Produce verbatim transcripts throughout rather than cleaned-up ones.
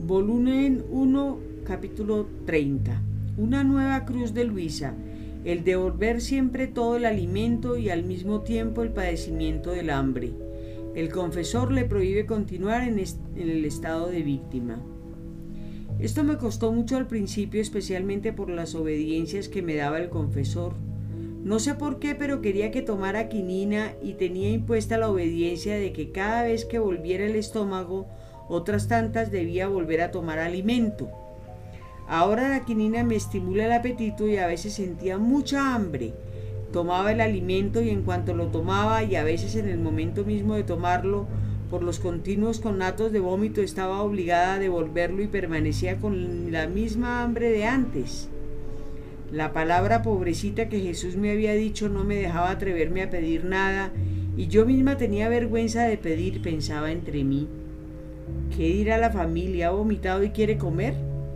Volumen uno, capítulo treinta. Una nueva cruz de Luisa, el devolver siempre todo el alimento y al mismo tiempo el padecimiento del hambre. El confesor le prohíbe continuar en, est- en el estado de víctima. Esto me costó mucho al principio, especialmente por las obediencias que me daba el confesor. No sé por qué, pero quería que tomara quinina y tenía impuesta la obediencia de que cada vez que volviera el estómago, otras tantas debía volver a tomar alimento. Ahora la quinina me estimula el apetito y a veces sentía mucha hambre. Tomaba el alimento y en cuanto lo tomaba, y a veces en el momento mismo de tomarlo, por los continuos conatos de vómito estaba obligada a devolverlo y permanecía con la misma hambre de antes. La palabra pobrecita que Jesús me había dicho no me dejaba atreverme a pedir nada, y yo misma tenía vergüenza de pedir, pensaba entre mí. ¿Qué dirá la familia? ¿Ha vomitado y quiere comer?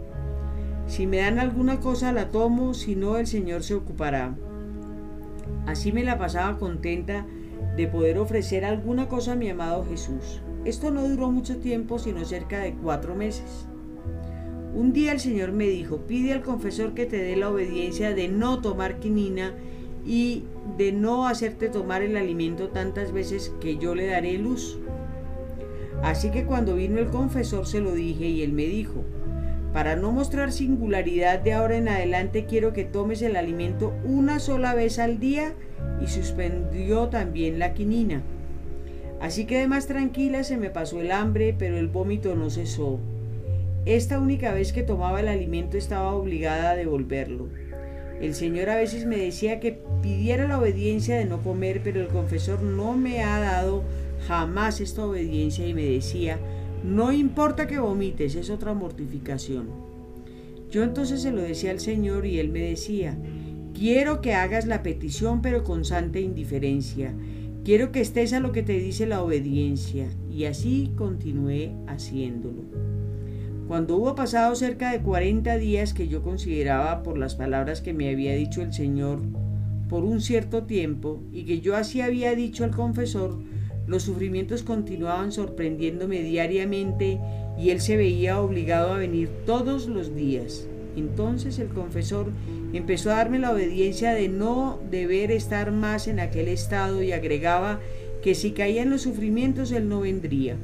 Si me dan alguna cosa la tomo, si no el Señor se ocupará. Así me la pasaba contenta de poder ofrecer alguna cosa a mi amado Jesús. Esto no duró mucho tiempo, sino cerca de cuatro meses. Un día el Señor me dijo: pide al confesor que te dé la obediencia de no tomar quinina y de no hacerte tomar el alimento tantas veces que yo le daré luz. Así que cuando vino el confesor se lo dije y él me dijo: para no mostrar singularidad de ahora en adelante quiero que tomes el alimento una sola vez al día, y suspendió también la quinina. Así quedé más tranquila, se me pasó el hambre, pero el vómito no cesó. Esta única vez que tomaba el alimento estaba obligada a devolverlo. El Señor a veces me decía que pidiera la obediencia de no comer, pero el confesor no me ha dado jamás esta obediencia y me decía: no importa que vomites, es otra mortificación. Yo entonces se lo decía al Señor y Él me decía: quiero que hagas la petición, pero con santa indiferencia. Quiero que estés a lo que te dice la obediencia. Y así continué haciéndolo. Cuando hubo pasado cerca de cuarenta días, que yo consideraba por las palabras que me había dicho el Señor por un cierto tiempo, y que yo así había dicho al confesor, los sufrimientos continuaban sorprendiéndome diariamente y él se veía obligado a venir todos los días. Entonces el confesor empezó a darme la obediencia de no deber estar más en aquel estado y agregaba que si caía en los sufrimientos él no vendría.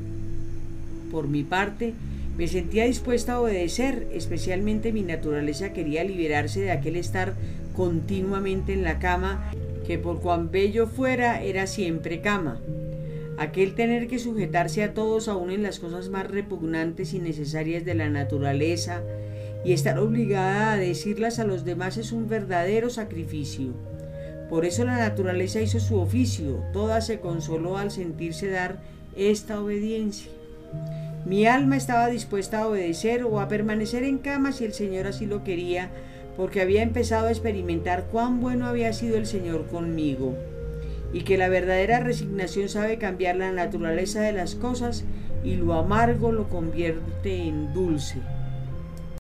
Por mi parte, me sentía dispuesta a obedecer, especialmente mi naturaleza quería liberarse de aquel estar continuamente en la cama, que por cuán bello fuera era siempre cama. Aquel tener que sujetarse a todos, aún en las cosas más repugnantes y necesarias de la naturaleza, y estar obligada a decirlas a los demás es un verdadero sacrificio. Por eso la naturaleza hizo su oficio, toda se consoló al sentirse dar esta obediencia. Mi alma estaba dispuesta a obedecer o a permanecer en cama si el Señor así lo quería, porque había empezado a experimentar cuán bueno había sido el Señor conmigo, y que la verdadera resignación sabe cambiar la naturaleza de las cosas y lo amargo lo convierte en dulce.